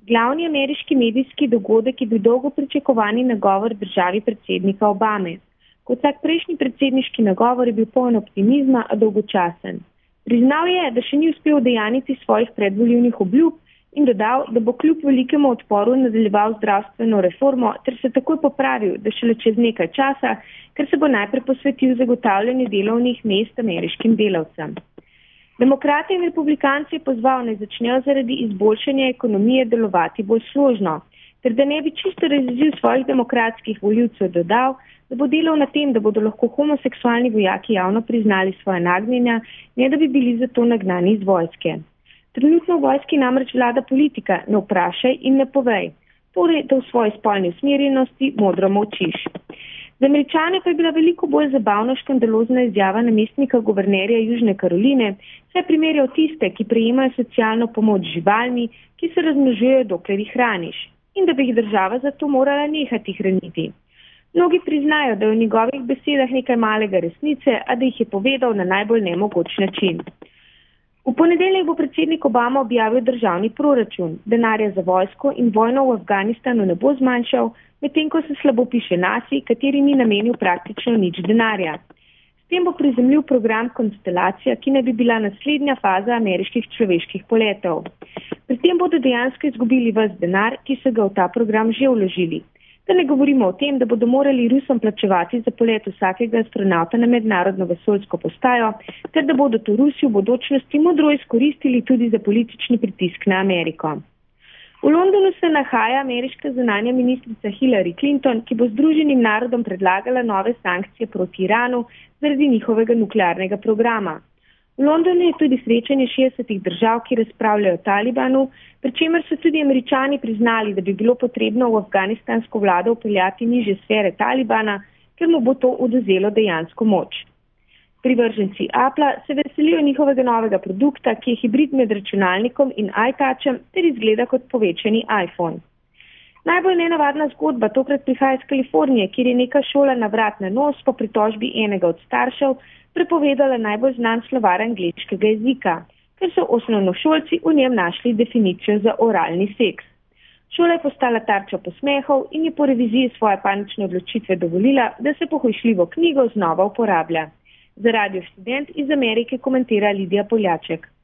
Glavni ameriški medijski dogodek je bil dolgo pričakovani nagovor državi predsednika Obame. Kot vsak prejšnji predsedniški nagovor je bil poln optimizma, a dolgočasen. Priznal je, da še ni uspel udejaniti svojih predvolilnih obljub in dodal, da bo kljub velikemu odporu nadaljeval zdravstveno reformo ter se takoj popravil, da šele čez nekaj časa, ker se bo najprej posvetil zagotavljanju delovnih mest ameriškim delavcem. Demokrate in republikanci je pozval, naj začnejo zaradi izboljšanja ekonomije delovati bolj složno, ter da ne bi čisto razjezil svojih demokratskih volivcev dodal, da bo delal na tem, da bodo lahko homoseksualni vojaki javno priznali svoje nagnjenja, ne da bi bili zato nagnani iz vojske. Trenutno v vojski namreč vlada politika, ne vprašaj in ne povej, torej da v svoji spolni usmerjenosti modro molčiš. Za Američane pa je bila veliko bolj zabavno škandalozna izjava namestnika guvernerja Južne Karoline, saj primerjal tiste, ki prejemajo socialno pomoč z živalmi, ki se razmnožujejo, dokler jih hraniš, in da bi jih država zato morala nehati hraniti. Mnogi priznajo, da je v njegovih besedah nekaj malega resnice, a da jih je povedal na najbolj nemogoč način. V ponedeljek bo predsednik Obama objavil državni proračun. Denarja za vojsko in vojno v Afganistanu ne bo zmanjšal, medtem ko se slabo piše nasi, kateri ni namenil praktično nič denarja. S tem bo prizemljil program Konstelacija, ki naj bi bila naslednja faza ameriških človeških poletov. Pri tem bodo dejansko izgubili ves denar, ki so ga v ta program že vložili. Da ne govorimo o tem, da bodo morali Rusom plačevati za polet vsakega astronauta na mednarodno vesoljsko postajo, ter da bodo to Rusi v bodočnosti modro izkoristili tudi za politični pritisk na Ameriko. V Londonu se nahaja ameriška zunanja ministrica Hillary Clinton, ki bo Združenim narodom predlagala nove sankcije proti Iranu zaradi njihovega nuklearnega programa. V Londonu je tudi srečanje 60 držav, ki razpravljajo o Talibanu, pri čemer so tudi Američani priznali, da bi bilo potrebno v afganistansko vlado upeljati nižje sfere Talibana, ker mu bo to odvzelo dejansko moč. Privrženci Apple se veselijo njihovega novega produkta, ki je hibrid med računalnikom in iTouchem ter izgleda kot povečani iPhone. Najbolj nenavadna zgodba tokrat prihaja iz Kalifornije, kjer je neka šola na vrat na nos po pritožbi enega od staršev prepovedala najbolj znan slovar angleškega jezika, ker so osnovnošolci v njem našli definicijo za oralni seks. Šola je postala tarča posmehov in je po reviziji svoje panične odločitve dovolila, da se pohujšljivo knjigo znova uporablja. Za Radio Študent iz Amerike komentira Lidija Poljaček.